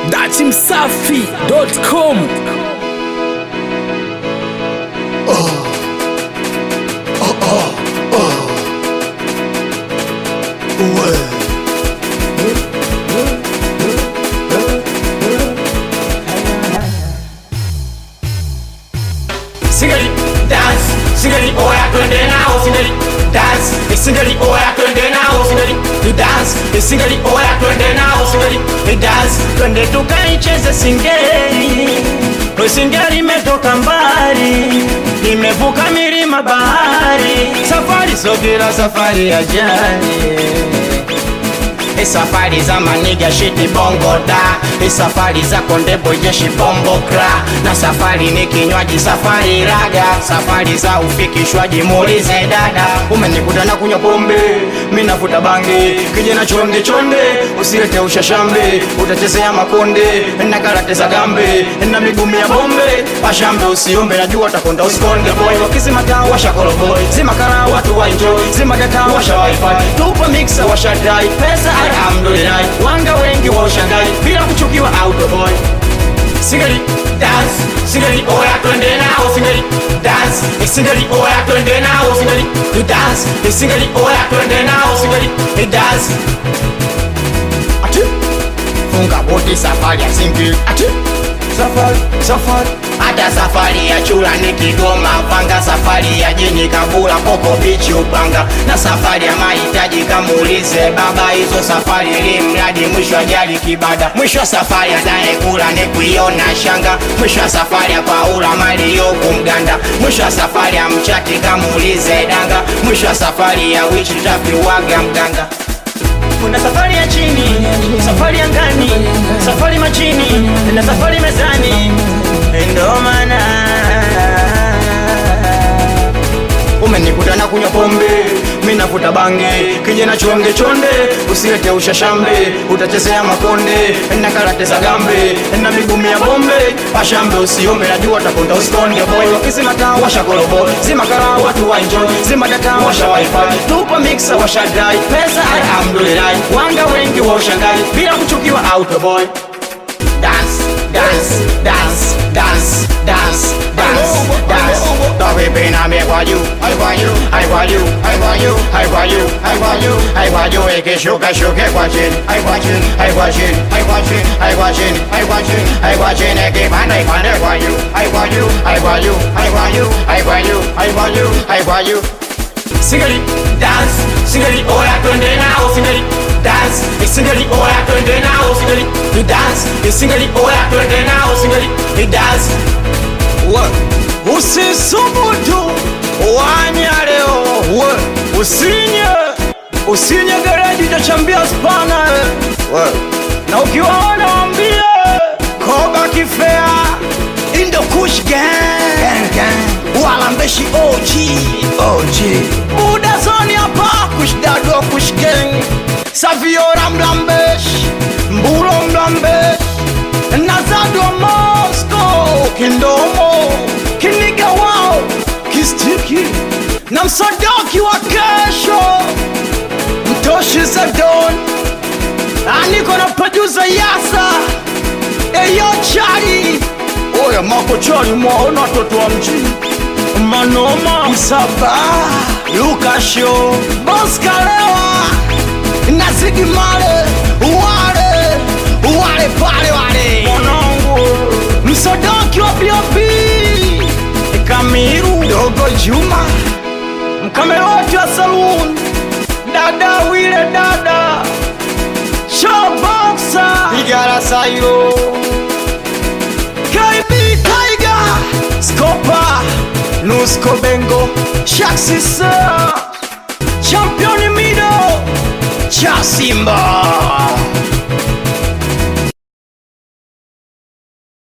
datimsafi.com. Singeli dance, singeli oya twende nao, singeli dance, singeli oya twende nao, singeli dance, singeli oya twende nao, singeli dance, twende tukaicheze singeli. Singeli imetoka mbali, imevuka milima bahari, safari sogera safari ya jani. Safari za maniga shiti bongo da, safari za kondebo jeshi bombo kra, na safari ni kinywaji safari raga, safari za ufikishwaji muulize dada. Umenikuta na kunywa pombe, mimi navuta bangi, kijana chonde chonde, usilete ushashambe, utachezea makonde, na karate za gambe, na miguu ya bombe, pashambe usiombe, najua utakonda usikonde boy. Wakisema taa washa kolo boy, zima kara watu wa enjoy, zima data washa wifi, tupa mixer washa dry, pesa alhamdulillah, wanga wengi wa ushangai, bila kuchukiwa auto boy. Singeli dance, singeli oya twende nao, singeli dance, singeli oya twende nao, singeli dance, singeli oya twende nao, singeli dance. Ati funga boti safari ya singeli, ati safari, safari. Hata safari ya chula ni Kigoma, panga safari ya jini Kabula, Koko Beach Upanga, na safari ya mahitaji kamuulize baba. Hizo safari ili mradi mwisho ajali kibada, mwisho safari anayekula ni kuiona shanga, mwisho safari ya Paula Mario kumganda, mwisho safari ya mchati kamuulize danga, mwisho safari ya wichi tafi waga mganga. Kuna safari ya chini, safari ya ngani, safari machini, na safari mezani. Ndo maana umenikuta na kunywa pombe, mimi navuta bangi, kijana chonde chonde, usilete ushashambe, utachezea makonde, na karate za gambe, na miguu ya bombe, pashambe usiombe, najua utakonda usikonde boy. Wakisema taa washa kolo boy, zima kara watu wa enjoy, zima data washa wifi, tupa mixer washa dry, pesa alhamdulillah, wanga wengi wa ushangai, bila kuchukiwa auto boy. Dance, dance, dance, dance, dance, dance, dance. The baby na me want you, I want you, I want you, I want you, I want you, I want you, I want you. Ikishuka shuka kwa chini, I want you, I want you, I want you, I want you, I want you, I want you. Ikipanda ipande kwa you, I want you, I want you, I want you, I want you, I want you, I want you. Singeli dance, singeli oya twende nao, singeli dance, singeli oya twende nao, singeli dance, singeli oya twende nao, singeli dance. What? Usisubutu wanya leo, usinye gereji utachambia spana. Na ukiwaona wambie Koba Kifea Indo Kush Gang, Walambeshi OG Buda Zoni hapa Kush Dado Kush Gang, Saviora Mlambesh, Mburo Mlambesh, Nazado Moscow, Kindomo, Kiniga Wao, Kistiki, na Msodoki wa kesho, Mtoshi Zadon, Aniko na producer Yasa, Eyo Chari, Oya Mako Chari mwaona toto wa mjini, Manoma, Isaba, Lukasho, Boskalewa, Nazigi Male, Wale pale wale Monongo, Msodoki wa B.O.B, Kamiru, Dogo Juma, Mkameroti wa Saloon, Dada Wile Dada, Showboxer, Igara Sayo, KB Tiger, Skopa, Nusko Bengo, Shaksisa, Champion Mido, Chasimba.